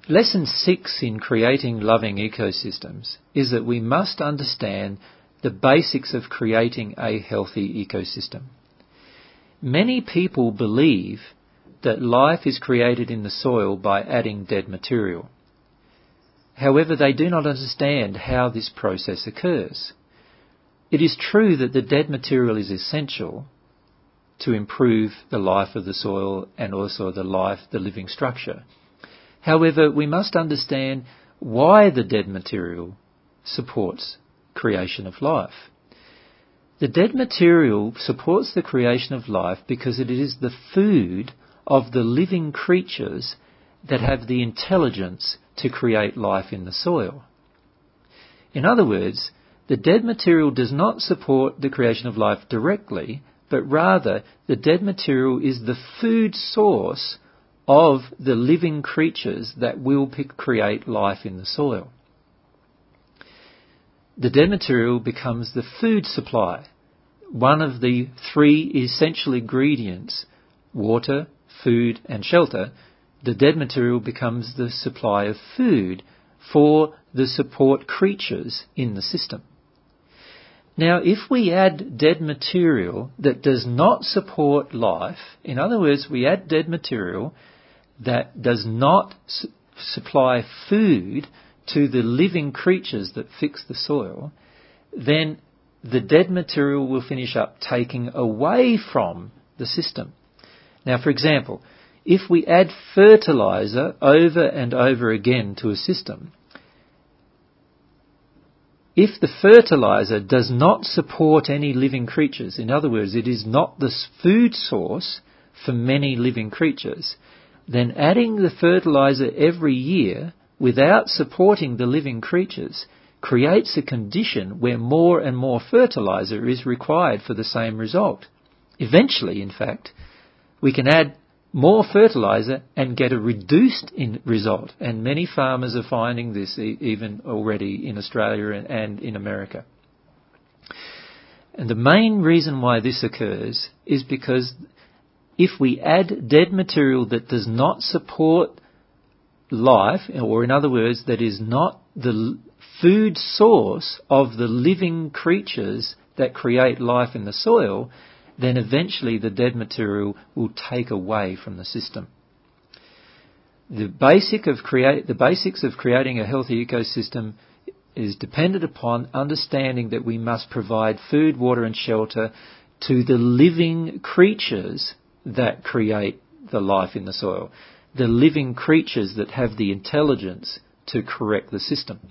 Lesson 6 in creating loving ecosystems is that we must understand the basics of creating a healthy ecosystem. Many people believe that life is created in the soil by adding dead material. However, they do not understand how this process occurs. It is true that the dead material is essential to improve the life of the soil and also the living structure. However, we must understand why the dead material supports creation of life. The dead material supports the creation of life because it is the food of the living creatures that have the intelligence to create life in the soil. In other words, the dead material does not support the creation of life directly, but rather the dead material is the food source of the living creatures that will create life in the soil. The dead material becomes the food supply, one of the 3 essential ingredients, water, food and shelter. The dead material becomes the supply of food for the support creatures in the system. Now, if we add dead material that does not support life, in other words, we add dead material that does not supply food to the living creatures that fix the soil, then the dead material will finish up taking away from the system. Now, for example, if we add fertilizer over and over again to a system, if the fertilizer does not support any living creatures, in other words, it is not the food source for many living creatures, then adding the fertilizer every year without supporting the living creatures creates a condition where more and more fertilizer is required for the same result. Eventually, in fact, we can add more fertilizer and get a reduced result. And many farmers are finding this even already in Australia and in America. And the main reason why this occurs is because if we add dead material that does not support life, or in other words, that is not the food source of the living creatures that create life in the soil, then eventually the dead material will take away from the system. The basics of creating a healthy ecosystem is dependent upon understanding that we must provide food, water and shelter to the living creatures that create the life in the soil, the living creatures that have the intelligence to correct the system.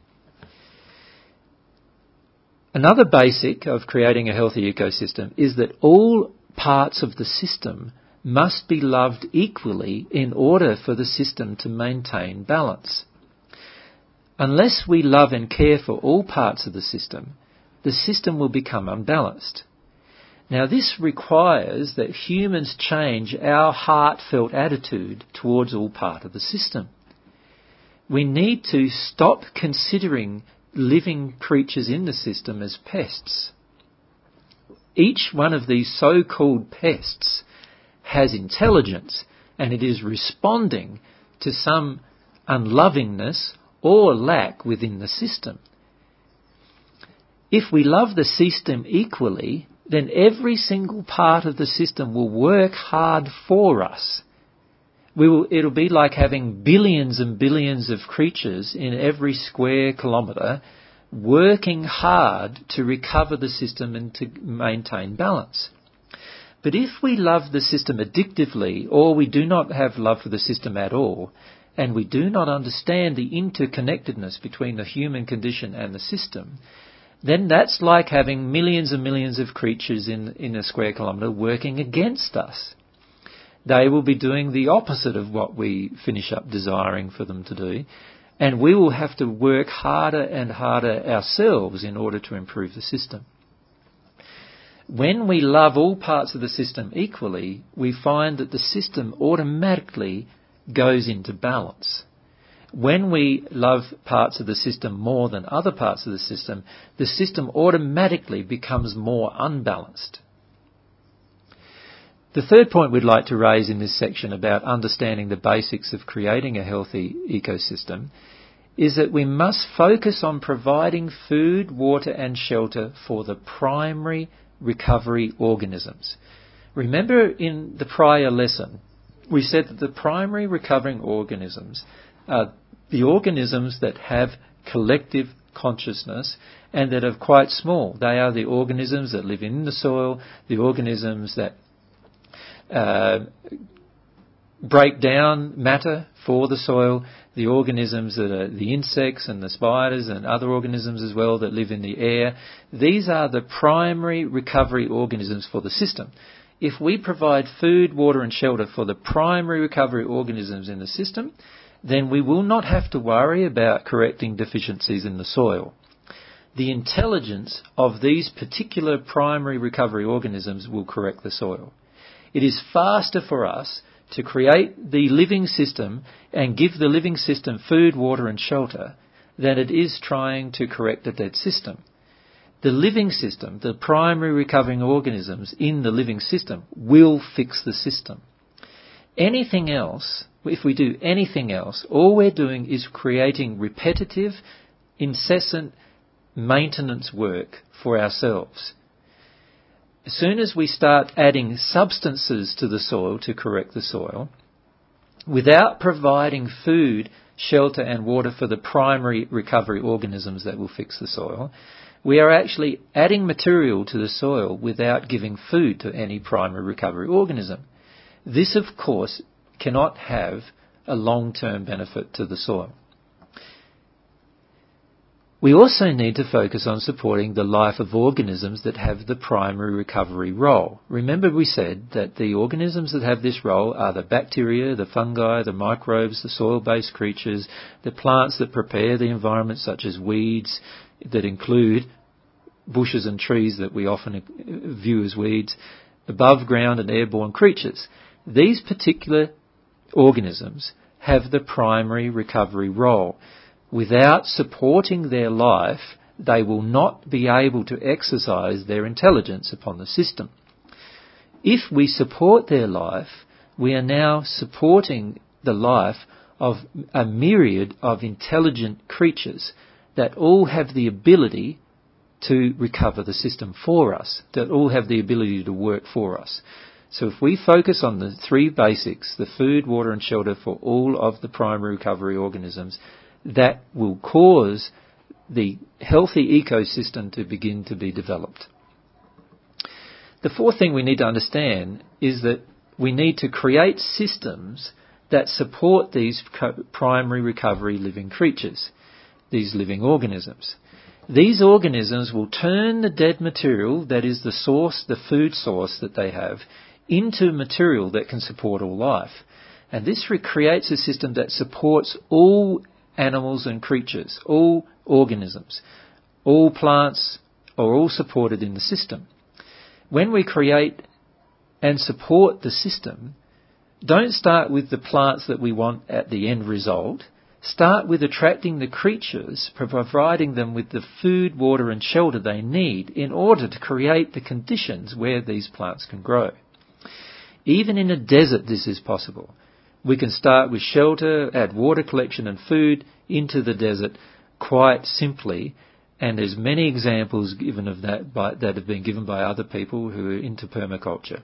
Another basic of creating a healthy ecosystem is that all parts of the system must be loved equally in order for the system to maintain balance. Unless we love and care for all parts of the system will become unbalanced. Now, this requires that humans change our heartfelt attitude towards all part of the system. We need to stop considering living creatures in the system as pests. Each one of these so-called pests has intelligence, and it is responding to some unlovingness or lack within the system. If we love the system equally, then every single part of the system will work hard for us. It'll be like having billions and billions of creatures in every square kilometre working hard to recover the system and to maintain balance. But if we love the system addictively, or we do not have love for the system at all, and we do not understand the interconnectedness between the human condition and the system, then that's like having millions and millions of creatures in a square kilometre working against us. They will be doing the opposite of what we finish up desiring for them to do, and we will have to work harder and harder ourselves in order to improve the system. When we love all parts of the system equally, we find that the system automatically goes into balance. When we love parts of the system more than other parts of the system automatically becomes more unbalanced. The third point we'd like to raise in this section about understanding the basics of creating a healthy ecosystem is that we must focus on providing food, water and shelter for the primary recovery organisms. Remember in the prior lesson, we said that the primary recovering organisms are the organisms that have collective consciousness and that are quite small. They are the organisms that live in the soil, the organisms that break down matter for the soil, the organisms that are the insects and the spiders and other organisms as well that live in the air. These are the primary recovery organisms for the system. If we provide food, water and shelter for the primary recovery organisms in the system, then we will not have to worry about correcting deficiencies in the soil. The intelligence of these particular primary recovery organisms will correct the soil. It is faster for us to create the living system and give the living system food, water and shelter than it is trying to correct a dead system. The living system, the primary recovering organisms in the living system, will fix the system. Anything else, if we do anything else, all we're doing is creating repetitive, incessant maintenance work for ourselves. As soon as we start adding substances to the soil to correct the soil, without providing food, shelter and water for the primary recovery organisms that will fix the soil, we are actually adding material to the soil without giving food to any primary recovery organism. This, of course, cannot have a long-term benefit to the soil. We also need to focus on supporting the life of organisms that have the primary recovery role. Remember we said that the organisms that have this role are the bacteria, the fungi, the microbes, the soil-based creatures, the plants that prepare the environment such as weeds that include bushes and trees that we often view as weeds, above ground and airborne creatures. These particular organisms have the primary recovery role. Without supporting their life, they will not be able to exercise their intelligence upon the system. If we support their life, we are now supporting the life of a myriad of intelligent creatures that all have the ability to recover the system for us, that all have the ability to work for us. So if we focus on the three basics, the food, water and shelter for all of the primary recovery organisms, that will cause the healthy ecosystem to begin to be developed. The fourth thing we need to understand is that we need to create systems that support these primary recovery living creatures, these living organisms. These organisms will turn the dead material, that is the source, the food source that they have, into material that can support all life. And this creates a system that supports all animals and creatures, all organisms, all plants are all supported in the system. When we create and support the system, don't start with the plants that we want at the end result. Start with attracting the creatures, providing them with the food, water and shelter they need in order to create the conditions where these plants can grow. Even in a desert this is possible. We can start with shelter, add water collection and food into the desert quite simply, and there's many examples given of that that have been given by other people who are into permaculture.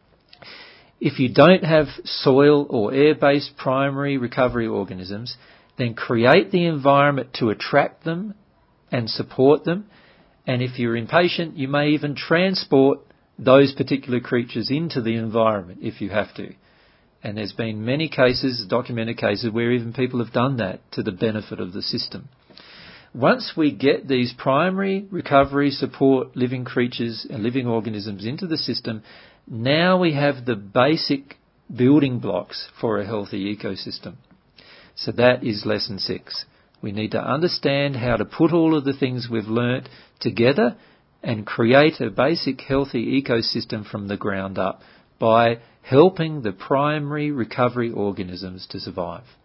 If you don't have soil or air-based primary recovery organisms, then create the environment to attract them and support them, and if you're impatient, you may even transport those particular creatures into the environment if you have to. And there's been many cases, documented cases, where even people have done that to the benefit of the system. Once we get these primary recovery support living creatures and living organisms into the system, now we have the basic building blocks for a healthy ecosystem. So that is lesson 6. We need to understand how to put all of the things we've learnt together and create a basic healthy ecosystem from the ground up by helping the primary recovery organisms to survive.